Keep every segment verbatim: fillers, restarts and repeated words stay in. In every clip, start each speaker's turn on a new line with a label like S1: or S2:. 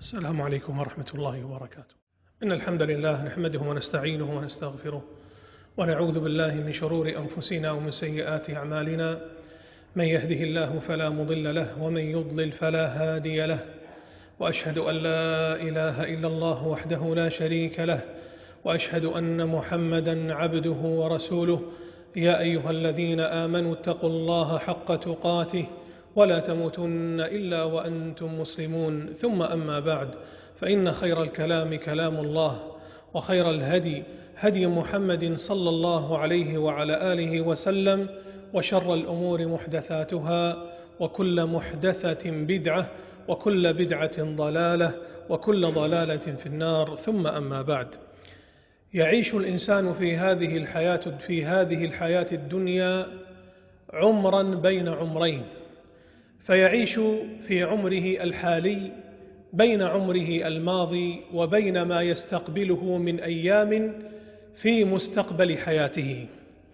S1: السلام عليكم ورحمة الله وبركاته. إن الحمد لله نحمده ونستعينه ونستغفره ونعوذ بالله من شرور أنفسنا ومن سيئات أعمالنا. من يهده الله فلا مضل له ومن يضلل فلا هادي له، وأشهد أن لا إله إلا الله وحده لا شريك له، وأشهد أن محمدًا عبده ورسوله. يا أيها الذين آمنوا اتقوا الله حق تقاته ولا تموتن إلا وأنتم مسلمون. ثم أما بعد، فإن خير الكلام كلام الله، وخير الهدي هدي محمد صلى الله عليه وعلى آله وسلم، وشر الأمور محدثاتها، وكل محدثة بدعة، وكل بدعة ضلالة، وكل ضلالة في النار. ثم أما بعد، يعيش الإنسان في هذه الحياة في هذه الحياة الدنيا عمرا بين عمرين، فيعيش في عمره الحالي بين عمره الماضي وبين ما يستقبله من أيام في مستقبل حياته.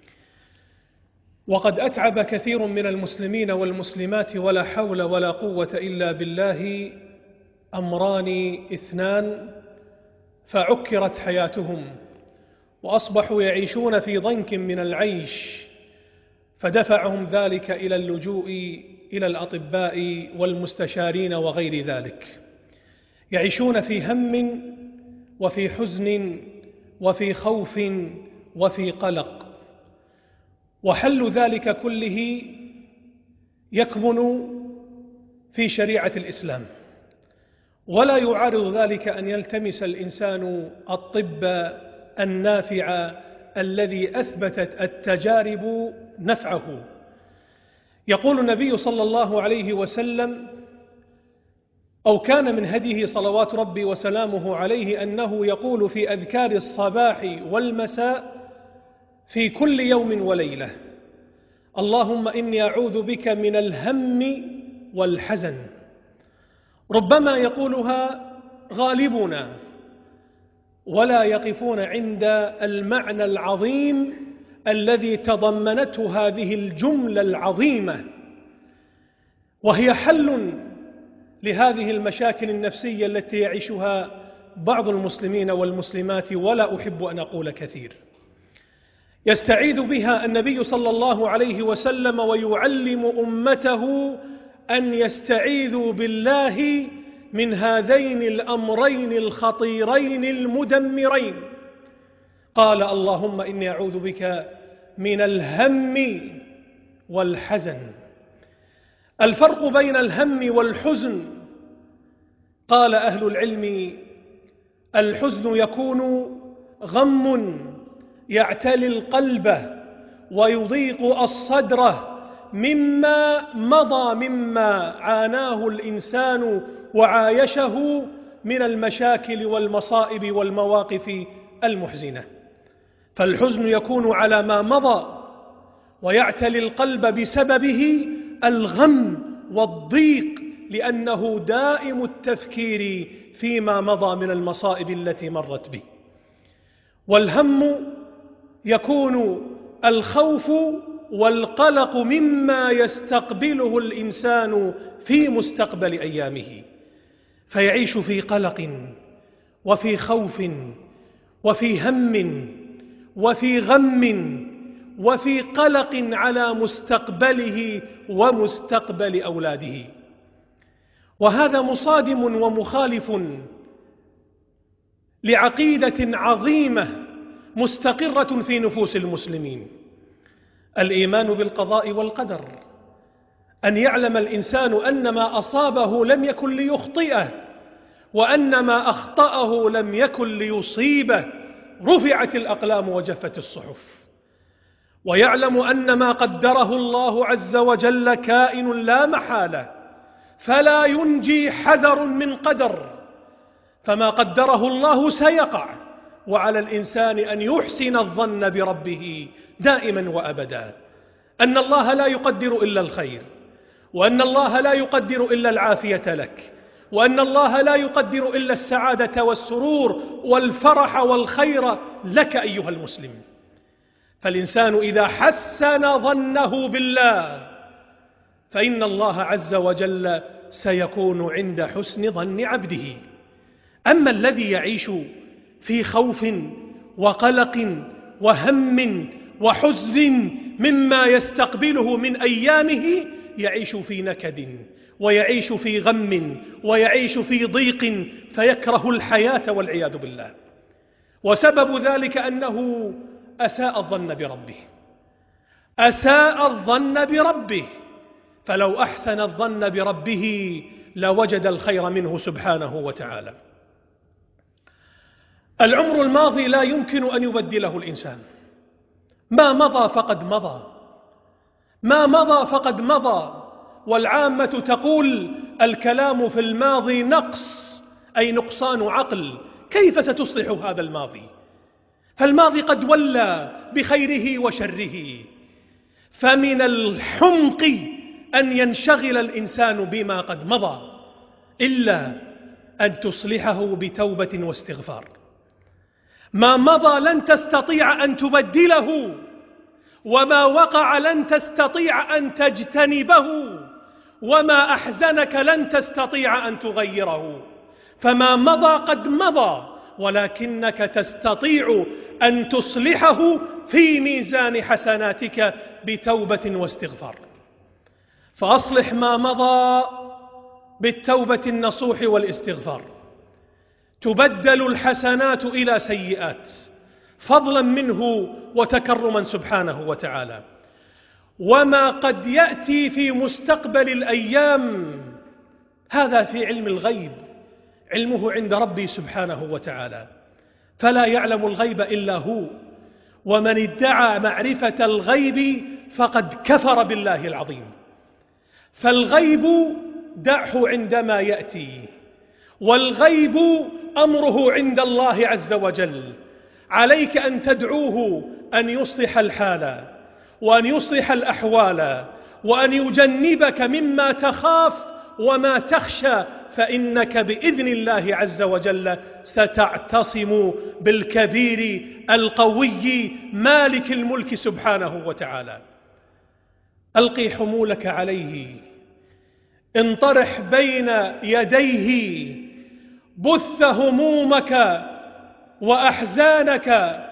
S1: وقد أتعب كثير من المسلمين والمسلمات ولا حول ولا قوة إلا بالله أمران اثنان فعكرت حياتهم، وأصبحوا يعيشون في ضنك من العيش، فدفعهم ذلك إلى اللجوء إلى الأطباء والمستشارين وغير ذلك. يعيشون في هم وفي حزن وفي خوف وفي قلق، وحل ذلك كله يكمن في شريعة الإسلام، ولا يعارض ذلك أن يلتمس الإنسان الطب النافع الذي أثبتت التجارب نفعه. يقول النبي صلى الله عليه وسلم، أو كان من هديه صلوات ربي وسلامه عليه، أنه يقول في أذكار الصباح والمساء في كل يوم وليلة: اللهم إني أعوذ بك من الهم والحزن. ربما يقولها غالبنا ولا يقفون عند المعنى العظيم الذي تضمنته هذه الجملة العظيمة، وهي حل لهذه المشاكل النفسية التي يعيشها بعض المسلمين والمسلمات، ولا أحب أن أقول كثير. يستعيذ بها النبي صلى الله عليه وسلم ويعلم أمته أن يستعيذوا بالله من هذين الأمرين الخطيرين المدمرين. قال: اللهم إني أعوذ بك من الهم والحزن. الفرق بين الهم والحزن، قال أهل العلم: الحزن يكون غم يعتلي القلب ويضيق الصدر مما مضى مما عاناه الإنسان وعايشه من المشاكل والمصائب والمواقف المحزنة. فالحزن يكون على ما مضى، ويعتلي القلب بسببه الغم والضيق، لأنه دائم التفكير فيما مضى من المصائب التي مرت به. والهم يكون الخوف والقلق مما يستقبله الإنسان في مستقبل أيامه، فيعيش في قلق وفي خوف وفي هم وفي غم وفي قلق على مستقبله ومستقبل أولاده. وهذا مصادم ومخالف لعقيدة عظيمة مستقرة في نفوس المسلمين: الإيمان بالقضاء والقدر، أن يعلم الإنسان أن ما أصابه لم يكن ليخطئه، وأن ما أخطأه لم يكن ليصيبه. رفعت الأقلام وجفت الصحف. ويعلم أن ما قدره الله عز وجل كائن لا محالة، فلا ينجي حذر من قدر، فما قدره الله سيقع، وعلى الإنسان أن يحسن الظن بربه دائما وأبدا، أن الله لا يقدر إلا الخير، وأن الله لا يقدر إلا العافية لك، وأن الله لا يقدر إلا السعادة والسرور والفرح والخير لك أيها المسلم. فالإنسان إذا حسن ظنه بالله فإن الله عز وجل سيكون عند حسن ظن عبده. أما الذي يعيش في خوف وقلق وهم وحزن مما يستقبله من أيامه، يعيش في نكد ويعيش في غم ويعيش في ضيق فيكره الحياة والعياذ بالله. وسبب ذلك أنه أساء الظن بربه، أساء الظن بربه، فلو أحسن الظن بربه لوجد الخير منه سبحانه وتعالى. العمر الماضي لا يمكن أن يبدله الإنسان، ما مضى فقد مضى، ما مضى فقد مضى. والعامة تقول الكلام في الماضي نقص، أي نقصان عقل، كيف ستصلح هذا الماضي؟ فالماضي قد ولى بخيره وشره، فمن الحمق أن ينشغل الإنسان بما قد مضى إلا أن تصلحه بتوبة واستغفار. ما مضى لن تستطيع أن تبدله، وما وقع لن تستطيع أن تجتنبه، وما أحزنك لن تستطيع أن تغيره. فما مضى قد مضى، ولكنك تستطيع أن تصلحه في ميزان حسناتك بتوبة واستغفار. فأصلح ما مضى بالتوبة النصوح والاستغفار، تبدل الحسنات إلى سيئات فضلا منه وتكرما سبحانه وتعالى. وما قد يأتي في مستقبل الأيام هذا في علم الغيب، علمه عند ربي سبحانه وتعالى، فلا يعلم الغيب إلا هو. ومن ادعى معرفة الغيب فقد كفر بالله العظيم. فالغيب دعه عندما يأتي، والغيب أمره عند الله عز وجل. عليك أن تدعوه أن يصلح الحال وأن يصلح الأحوال وأن يجنبك مما تخاف وما تخشى، فإنك بإذن الله عز وجل ستعتصم بالكبير القوي مالك الملك سبحانه وتعالى. ألقي حمولك عليه، انطرح بين يديه، بث همومك وأحزانك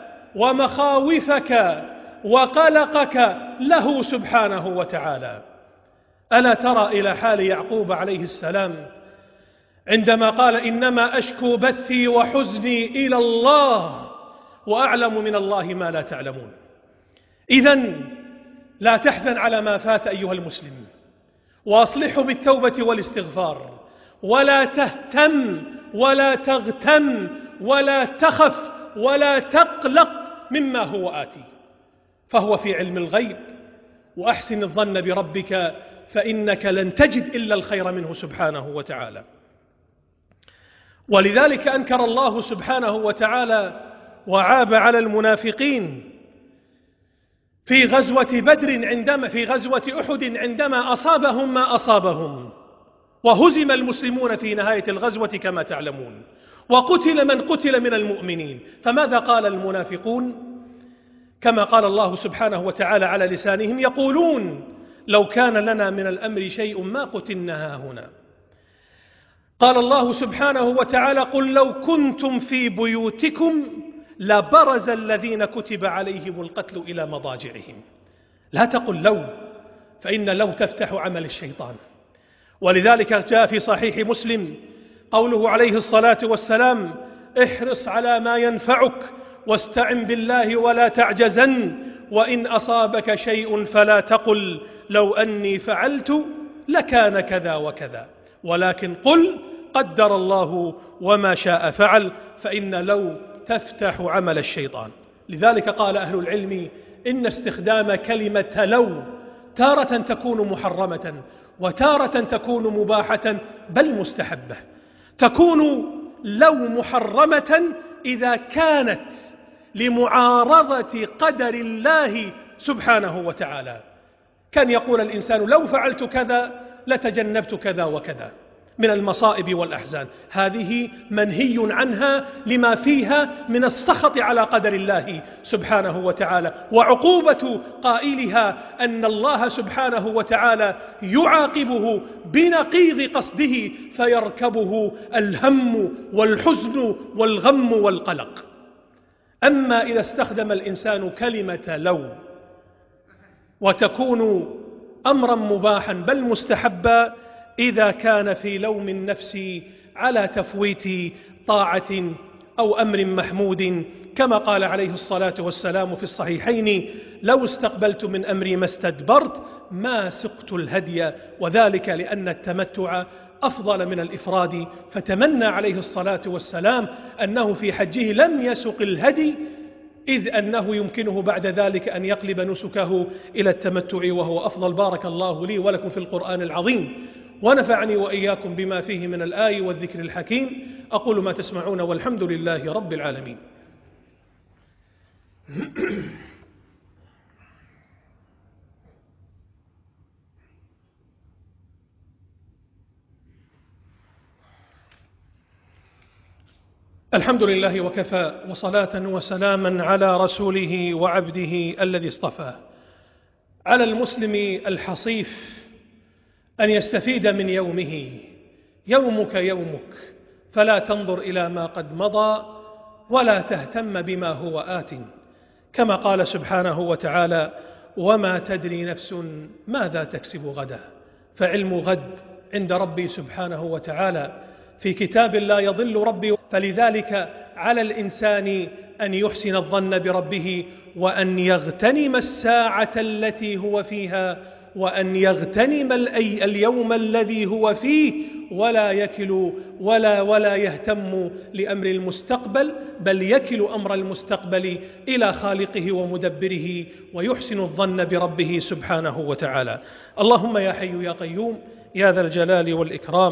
S1: ومخاوفك وقلقك له سبحانه وتعالى. ألا ترى إلى حال يعقوب عليه السلام عندما قال إنما أشكو بثي وحزني إلى الله وأعلم من الله ما لا تعلمون. إذن لا تحزن على ما فات أيها المسلم، وأصلحه بالتوبة والاستغفار، ولا تهتم ولا تغتم ولا تخف ولا تقلق مما هو آتي، فهو في علم الغيب. وأحسن الظن بربك فإنك لن تجد إلا الخير منه سبحانه وتعالى. ولذلك أنكر الله سبحانه وتعالى وعاب على المنافقين في غزوة بدر عندما في غزوة أحد عندما أصابهم ما أصابهم، وهزم المسلمون في نهاية الغزوة كما تعلمون، وقتل من قتل من المؤمنين. فماذا قال المنافقون؟ كما قال الله سبحانه وتعالى على لسانهم: يقولون لو كان لنا من الأمر شيء ما قتلنا هنا. قال الله سبحانه وتعالى: قل لو كنتم في بيوتكم لبرز الذين كتب عليهم القتل إلى مضاجعهم. لا تقل لو، فإن لو تفتح عمل الشيطان. ولذلك جاء في صحيح مسلم قوله عليه الصلاة والسلام: احرص على ما ينفعك واستعن بالله ولا تعجزن، وإن أصابك شيء فلا تقل لو أني فعلت لكان كذا وكذا، ولكن قل قدر الله وما شاء فعل، فإن لو تفتح عمل الشيطان. لذلك قال أهل العلم إن استخدام كلمة لو تارة تكون محرمة وتارة تكون مباحة بل مستحبة. تكون لو محرمة إذا كانت لمعارضة قدر الله سبحانه وتعالى. كان يقول الإنسان: لو فعلت كذا لتجنبت كذا وكذا، من المصائب والأحزان. هذه منهي عنها لما فيها من السخط على قدر الله سبحانه وتعالى، وعقوبة قائلها أن الله سبحانه وتعالى يعاقبه بنقيض قصده فيركبه الهم والحزن والغم والقلق. أما إذا استخدم الإنسان كلمة لو وتكون أمرا مباحا بل مستحبا إذا كان في لوم النفس على تفويت طاعة أو أمر محمود، كما قال عليه الصلاة والسلام في الصحيحين: لو استقبلت من أمري ما استدبرت ما سقت الهدي، وذلك لأن التمتع أفضل من الإفراد. فتمنى عليه الصلاة والسلام أنه في حجه لم يسق الهدي، إذ أنه يمكنه بعد ذلك أن يقلب نسكه إلى التمتع وهو أفضل. بارك الله لي ولكم في القرآن العظيم، ونفعني وإياكم بما فيه من الآي والذكر الحكيم. أقول ما تسمعون والحمد لله رب العالمين. الحمد لله وكفى، وصلاة وسلاما على رسوله وعبده الذي اصطفاه. على المسلم الحصيف أن يستفيد من يومه. يومك يومك، فلا تنظر إلى ما قد مضى ولا تهتم بما هو آت، كما قال سبحانه وتعالى: وما تدري نفس ماذا تكسب غدا. فعلم غد عند ربي سبحانه وتعالى في كتاب لا يضل ربي. فلذلك على الإنسان أن يحسن الظن بربه، وأن يغتنم الساعة التي هو فيها، وأن يغتنم اليوم الذي هو فيه، ولا يكل ولا ولا يهتم لأمر المستقبل، بل يكل أمر المستقبل إلى خالقه ومدبره، ويحسن الظن بربه سبحانه وتعالى. اللهم يا حي يا قيوم يا ذا الجلال والإكرام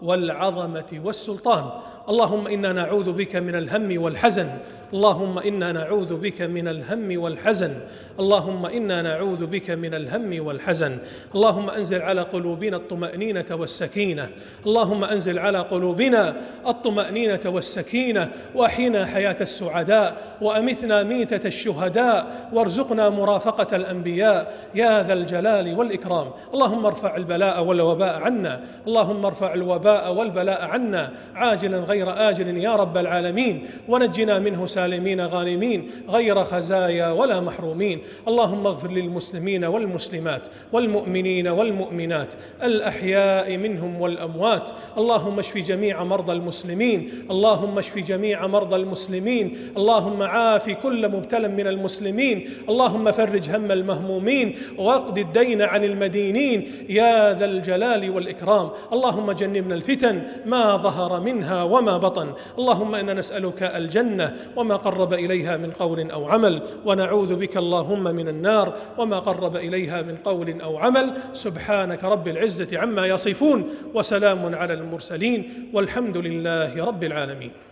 S1: والعظمة والسلطان، اللهم إنا نعوذ بك من الهم والحزن، اللهم إنا نعوذ بك من الهم والحزن، اللهم إنا نعوذ بك من الهم والحزن. اللهم أنزل على قلوبنا الطمأنينة والسكينة، اللهم أنزل على قلوبنا الطمأنينة والسكينة، وأحينا حياة السعداء، وأمتنا ميتة الشهداء، وارزقنا مرافقة الأنبياء يا ذا الجلال والإكرام. اللهم ارفع البلاء والوباء عنا، اللهم ارفع الوباء والبلاء عنا عاجلا غير آجل يا رب العالمين، ونجنا منه سالمين غانمين غير خزايا ولا محرومين. اللهم اغفر للمسلمين والمسلمات والمؤمنين والمؤمنات الأحياء منهم والأموات. اللهم اشف جميع مرضى المسلمين، اللهم اشف جميع مرضى المسلمين، اللهم عاف كل مبتلى من المسلمين، اللهم فرج هم المهمومين، واقض الدين عن المدينين يا ذا الجلال والإكرام. اللهم جنبنا الفتن ما ظهر منها وما بطن. اللهم إنا نسألك الجنة وما قرب إليها من قول أو عمل، ونعوذ بك اللهم من النار وما قرب إليها من قول أو عمل. سبحانك رب العزة عما يصفون، وسلام على المرسلين، والحمد لله رب العالمين.